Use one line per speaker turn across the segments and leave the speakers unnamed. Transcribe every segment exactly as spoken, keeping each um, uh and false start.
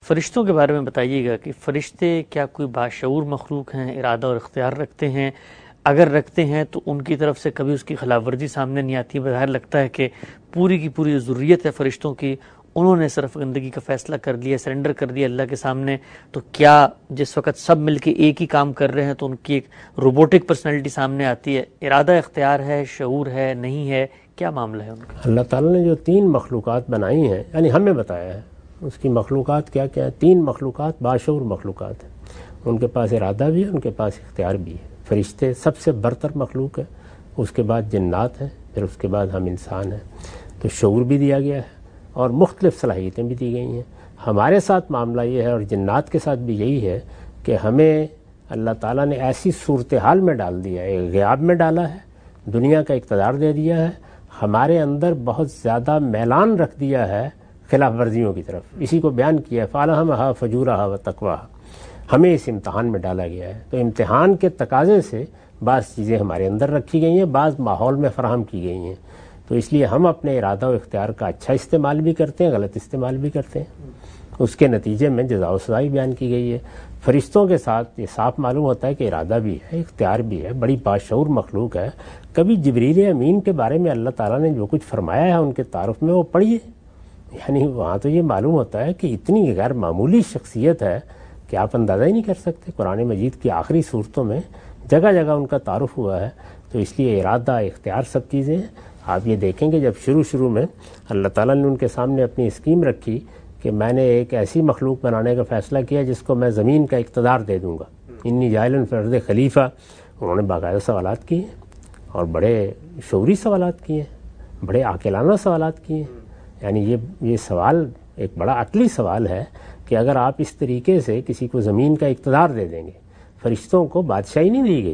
فرشتوں کے بارے میں بتائیے گا کہ فرشتے کیا کوئی باشعور مخلوق ہیں، ارادہ اور اختیار رکھتے ہیں؟ اگر رکھتے ہیں تو ان کی طرف سے کبھی اس کی خلاف ورزی سامنے نہیں آتی؟ بظاہر لگتا ہے کہ پوری کی پوری ضروریت ہے فرشتوں کی، انہوں نے صرف گندگی کا فیصلہ کر لیا، سرنڈر کر دیا اللہ کے سامنے، تو کیا جس وقت سب مل کے ایک ہی کام کر رہے ہیں تو ان کی ایک روبوٹک پرسنالٹی سامنے آتی ہے؟ ارادہ اختیار ہے، شعور ہے، نہیں ہے، کیا معاملہ ہے ان کا؟
اللہ تعالیٰ نے جو تین مخلوقات بنائی ہیں، یعنی ہمیں بتایا ہے اس کی مخلوقات کیا کیا ہیں۔ تین مخلوقات باشعور مخلوقات ہیں، ان کے پاس ارادہ بھی ہے، ان کے پاس اختیار بھی ہے۔ فرشتے سب سے برتر مخلوق ہے، اس کے بعد جنات ہیں، پھر اس کے بعد ہم انسان ہیں، تو شعور بھی دیا گیا ہے اور مختلف صلاحیتیں بھی دی گئی ہیں۔ ہمارے ساتھ معاملہ یہ ہے اور جنات کے ساتھ بھی یہی ہے کہ ہمیں اللہ تعالیٰ نے ایسی صورتحال میں ڈال دیا ہے، ایک غیاب میں ڈالا ہے، دنیا کا اقتدار دے دیا ہے، ہمارے اندر بہت زیادہ میلان رکھ دیا ہے خلاف ورزیوں کی طرف۔ اسی کو بیان کیا ہے فَالْهَمَهَا فَجُورَهَا وَتَقْوَاهَا، ہمیں اس امتحان میں ڈالا گیا ہے۔ تو امتحان کے تقاضے سے بعض چیزیں ہمارے اندر رکھی گئی ہیں، بعض ماحول میں فراہم کی گئی ہیں، تو اس لیے ہم اپنے ارادہ و اختیار کا اچھا استعمال بھی کرتے ہیں، غلط استعمال بھی کرتے ہیں، اس کے نتیجے میں جزا و سزا بیان کی گئی ہے۔ فرشتوں کے ساتھ یہ صاف معلوم ہوتا ہے کہ ارادہ بھی ہے، اختیار بھی ہے، بڑی باشعور مخلوق ہے۔ کبھی جبریل امین کے بارے میں اللہ تعالیٰ نے جو کچھ فرمایا ہے ان کے تعارف میں وہ پڑھیے، یعنی وہاں تو یہ معلوم ہوتا ہے کہ اتنی غیر معمولی شخصیت ہے کہ آپ اندازہ ہی نہیں کر سکتے۔ قرآن مجید کی آخری صورتوں میں جگہ جگہ ان کا تعارف ہوا ہے، تو اس لیے ارادہ اختیار سب چیزیں ہیں۔ آپ یہ دیکھیں کہ جب شروع شروع میں اللہ تعالیٰ نے ان کے سامنے اپنی اسکیم رکھی کہ میں نے ایک ایسی مخلوق بنانے کا فیصلہ کیا جس کو میں زمین کا اقتدار دے دوں گا، انی جاعل فی الارض خلیفہ، انہوں نے باقاعدہ سوالات کیے اور بڑے شعوری سوالات کیے، بڑے عاقلانہ سوالات کیے، یعنی یہ یہ سوال ایک بڑا عقلی سوال ہے کہ اگر آپ اس طریقے سے کسی کو زمین کا اقتدار دے دیں گے، فرشتوں کو بادشاہی نہیں دی گئی،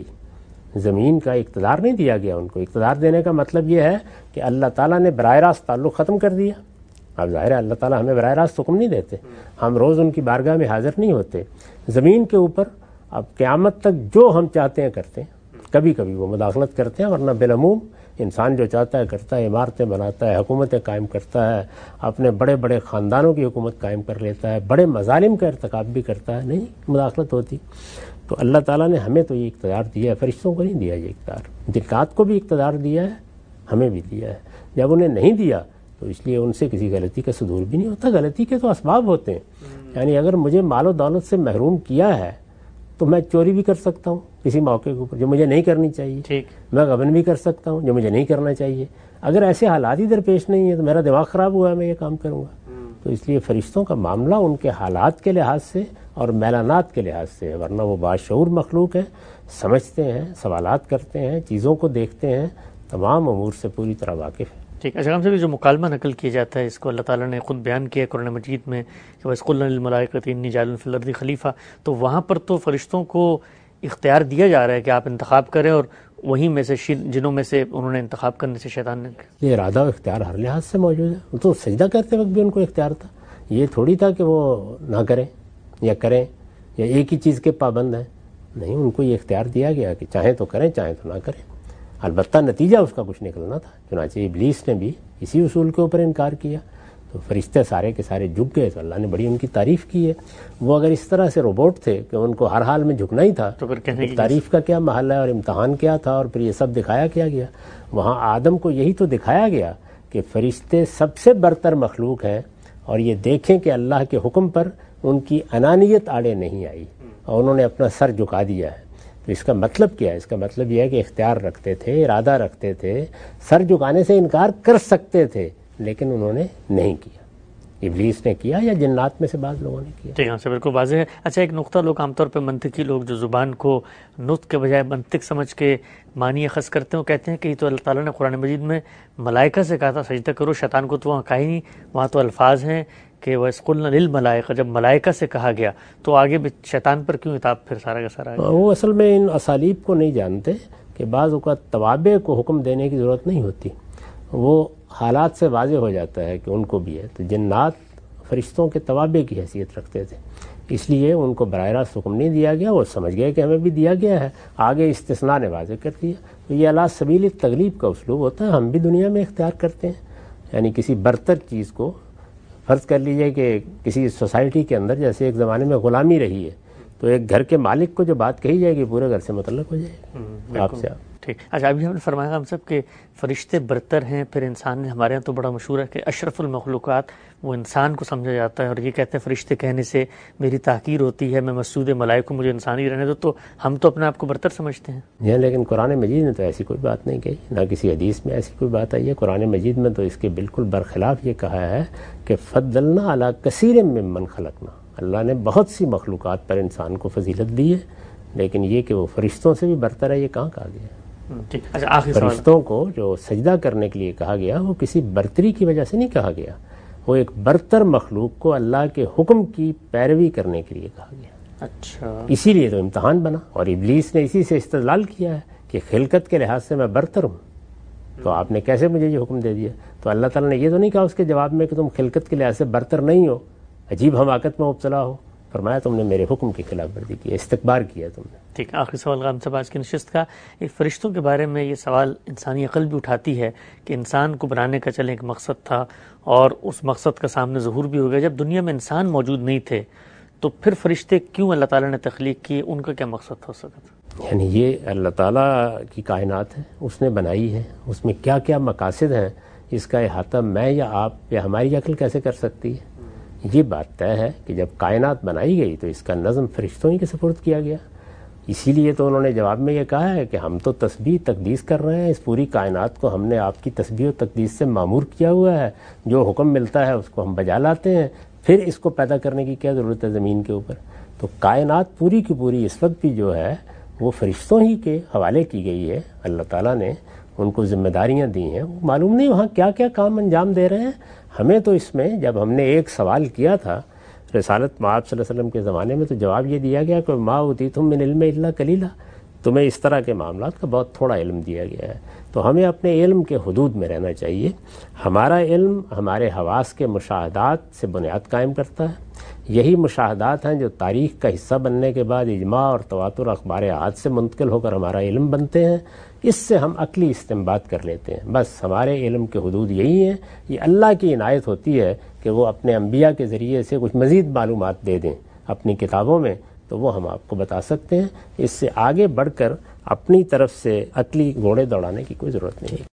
زمین کا اقتدار نہیں دیا گیا ان کو۔ اقتدار دینے کا مطلب یہ ہے کہ اللہ تعالیٰ نے براہ راست تعلق ختم کر دیا۔ اب ظاہر ہے اللہ تعالیٰ ہمیں براہ راست حکم نہیں دیتے، ہم روز ان کی بارگاہ میں حاضر نہیں ہوتے۔ زمین کے اوپر اب قیامت تک جو ہم چاہتے ہیں کرتے ہیں، کبھی کبھی وہ مداخلت کرتے ہیں، ورنہ بالعموم انسان جو چاہتا ہے کرتا ہے، عمارتیں بناتا ہے، حکومتیں قائم کرتا ہے، اپنے بڑے بڑے خاندانوں کی حکومت قائم کر لیتا ہے، بڑے مظالم کا ارتکاب بھی کرتا ہے، نہیں مداخلت ہوتی۔ تو اللہ تعالیٰ نے ہمیں تو یہ اقتدار دیا ہے، فرشتوں کو نہیں دیا یہ اقتدار۔ جنات کو بھی اقتدار دیا ہے، ہمیں بھی دیا ہے۔ جب انہیں نہیں دیا تو اس لیے ان سے کسی غلطی کا صدور بھی نہیں ہوتا۔ غلطی کے تو اسباب ہوتے ہیں، یعنی اگر مجھے مال و دولت سے محروم کیا ہے تو میں چوری بھی کر سکتا ہوں کسی موقع کے اوپر جو مجھے نہیں کرنی چاہیے، میں غبن بھی کر سکتا ہوں جو مجھے نہیں کرنا چاہیے۔ اگر ایسے حالات ہی درپیش نہیں ہیں تو میرا دماغ خراب ہوا ہے، میں یہ کام کروں گا۔ تو اس لیے فرشتوں کا معاملہ ان کے حالات کے لحاظ سے اور میلانات کے لحاظ سے ہے، ورنہ وہ باشعور مخلوق ہیں، سمجھتے ہیں، سوالات کرتے ہیں، چیزوں کو دیکھتے ہیں، تمام امور سے پوری طرح واقف ہیں۔
ٹھیک، اچھا ہم سے بھی جو مکالمہ نقل کیا جاتا ہے اس کو اللہ تعالیٰ نے خود بیان کیا ہے قرآن مجید میں کہ وَإِذْ قُلْنَا لِلْمَلَائِكَةِ إِنِّي جَاعِلٌ فِي الْأَرْضِ خلیفہ، تو وہاں پر تو فرشتوں کو اختیار دیا جا رہا ہے کہ آپ انتخاب کریں، اور وہیں میں سے جنوں میں سے انہوں نے انتخاب کرنے سے شیطان نے
یہ ارادہ و اختیار ہر لحاظ سے موجود ہے۔ وہ تو سجدہ کرتے وقت بھی ان کو اختیار تھا، یہ تھوڑی تھا کہ وہ نہ کریں یا کریں یا ایک ہی چیز کے پابند ہیں، نہیں، ان کو یہ اختیار دیا گیا کہ چاہیں تو کریں چاہیں تو نہ کریں، البتہ نتیجہ اس کا کچھ نکلنا تھا۔ چنانچہ ابلیس نے بھی اسی اصول کے اوپر انکار کیا، تو فرشتے سارے کے سارے جھک گئے، تو اللہ نے بڑی ان کی تعریف کی ہے۔ وہ اگر اس طرح سے روبوٹ تھے کہ ان کو ہر حال میں جھکنا ہی تھا تو پھر تعریف کا کیا محل ہے، اور امتحان کیا تھا، اور پھر یہ سب دکھایا کیا گیا۔ وہاں آدم کو یہی تو دکھایا گیا کہ فرشتے سب سے برتر مخلوق ہیں، اور یہ دیکھیں کہ اللہ کے حکم پر ان کی انانیت آڑے نہیں آئی اور انہوں نے اپنا سر جھکا دیا ہے۔ تو اس کا مطلب کیا ہے؟ اس کا مطلب یہ ہے کہ اختیار رکھتے تھے، ارادہ رکھتے تھے، سر جھکانے سے انکار کر سکتے تھے، لیکن انہوں نے نہیں کیا۔ ابلیس نے کیا یا جنات میں سے بعض لوگوں نے کیا۔
ٹھیک ہے، سے بالکل واضح ہے۔ اچھا ایک نقطہ، لوگ عام طور پہ منطقی لوگ جو زبان کو نطق کے بجائے منطق سمجھ کے معنی اخذ کرتے ہیں، وہ کہتے ہیں کہ یہ تو اللہ تعالیٰ نے قرآن مجید میں ملائکہ سے کہا تھا سجدہ کرو، شیطان کو تو وہاں کہا ہی نہیں، وہاں تو الفاظ ہیں کہ وَإِذْ قُلْنَا لِلْمَلَائِكَةِ، جب ملائکہ سے کہا گیا تو آگے شیطان پر کیوں عتاب پھر سارا کا سارا؟
وہ اصل میں ان اسالیب کو نہیں جانتے کہ بعض اوقات توابع کو حکم دینے کی ضرورت نہیں ہوتی، وہ حالات سے واضح ہو جاتا ہے کہ ان کو بھی ہے۔ تو جنات فرشتوں کے توابع کی حیثیت رکھتے تھے، اس لیے ان کو براہ راست حکم نہیں دیا گیا، وہ سمجھ گئے کہ ہمیں بھی دیا گیا ہے، آگے استثناء نے واضح کر دیا۔ تو یہ علی سبیل تغلیب کا اسلوب ہوتا ہے، ہم بھی دنیا میں اختیار کرتے ہیں، یعنی کسی برتر چیز کو فرض کر لیجئے کہ کسی سوسائٹی کے اندر جیسے ایک زمانے میں غلامی رہی ہے تو ایک گھر کے مالک کو جو بات کہی جائے گی پورے گھر سے متعلق ہو جائے گی آپ سے آپ
ٹھیک. اچھا ابھی ہم نے فرمایا ہم سب کہ فرشتے برتر ہیں، پھر انسان. ہمارے ہاں تو بڑا مشہور ہے کہ اشرف المخلوقات وہ انسان کو سمجھا جاتا ہے، اور یہ کہتے ہیں فرشتے کہنے سے میری تحقیر ہوتی ہے، میں مسجود ملائکہ مجھے انسانی رہنے دو. تو ہم تو اپنے آپ کو برتر سمجھتے ہیں.
یہ لیکن قرآن مجید نے تو ایسی کوئی بات نہیں کہی، نہ کسی حدیث میں ایسی کوئی بات آئی ہے. قرآن مجید میں تو اس کے بالکل برخلاف یہ کہا ہے کہ فضلنا علی کثیر ممن خلقنا، اللہ نے بہت سی مخلوقات پر انسان کو فضیلت دی ہے، لیکن یہ کہ وہ فرشتوں سے بھی برتر ہے یہ کہاں کہا گیا ہے؟
اچھا
فرشتوں کو جو سجدہ کرنے کے لیے کہا گیا وہ کسی برتری کی وجہ سے نہیں کہا گیا، وہ ایک برتر مخلوق کو اللہ کے حکم کی پیروی کرنے کے لیے کہا گیا.
اچھا
اسی لیے تو امتحان بنا، اور ابلیس نے اسی سے استدلال کیا ہے کہ خلقت کے لحاظ سے میں برتر ہوں، تو آپ نے کیسے مجھے یہ حکم دے دیا؟ تو اللہ تعالیٰ نے یہ تو نہیں کہا اس کے جواب میں کہ تم خلقت کے لحاظ سے برتر نہیں ہو، عجیب حماقت میں مبتلا ہو. فرمایا تم نے میرے حکم کی خلاف ورزی کی، استکبار کیا تم نے.
ٹھیک. آخری سوال غام صاحب آج کی نشست کا، ایک فرشتوں کے بارے میں یہ سوال انسانی عقل بھی اٹھاتی ہے کہ انسان کو بنانے کا چلے ایک مقصد تھا، اور اس مقصد کا سامنے ظہور بھی ہو گیا. جب دنیا میں انسان موجود نہیں تھے تو پھر فرشتے کیوں اللہ تعالیٰ نے تخلیق کیے؟ ان کا کیا مقصد ہو سکتا تھا؟
یعنی یہ اللہ تعالیٰ کی کائنات ہے، اس نے بنائی ہے، اس میں کیا کیا مقاصد ہیں اس کا احاطہ میں یا آپ یا ہماری عقل کیسے کر سکتی ہے؟ یہ بات طے ہے کہ جب کائنات بنائی گئی تو اس کا نظم فرشتوں ہی کے سپرد کیا گیا. اسی لیے تو انہوں نے جواب میں یہ کہا ہے کہ ہم تو تسبیح تقدیس کر رہے ہیں، اس پوری کائنات کو ہم نے آپ کی تسبیح و تقدیس سے معمور کیا ہوا ہے، جو حکم ملتا ہے اس کو ہم بجا لاتے ہیں، پھر اس کو پیدا کرنے کی کیا ضرورت ہے زمین کے اوپر. تو کائنات پوری کی پوری اس وقت بھی جو ہے وہ فرشتوں ہی کے حوالے کی گئی ہے. اللہ تعالیٰ نے ان کو ذمہ داریاں دی ہیں، معلوم نہیں وہاں کیا کیا کام انجام دے رہے ہیں. ہمیں تو اس میں جب ہم نے ایک سوال کیا تھا رسالت مآب صلی اللہ علیہ وسلم کے زمانے میں تو جواب یہ دیا گیا کہ ما اوتیتم من علم الا قلیلا، تمہیں اس طرح کے معاملات کا بہت تھوڑا علم دیا گیا ہے. تو ہمیں اپنے علم کے حدود میں رہنا چاہیے. ہمارا علم ہمارے حواس کے مشاہدات سے بنیاد قائم کرتا ہے. یہی مشاہدات ہیں جو تاریخ کا حصہ بننے کے بعد اجماع اور تواتر اخبار احاد سے منتقل ہو کر ہمارا علم بنتے ہیں. اس سے ہم عقلی استنباط کر لیتے ہیں. بس ہمارے علم کے حدود یہی ہیں. یہ اللہ کی عنایت ہوتی ہے کہ وہ اپنے انبیاء کے ذریعے سے کچھ مزید معلومات دے دیں اپنی کتابوں میں، تو وہ ہم آپ کو بتا سکتے ہیں. اس سے آگے بڑھ کر اپنی طرف سے عقلی گھوڑے دوڑانے کی کوئی ضرورت نہیں ہے.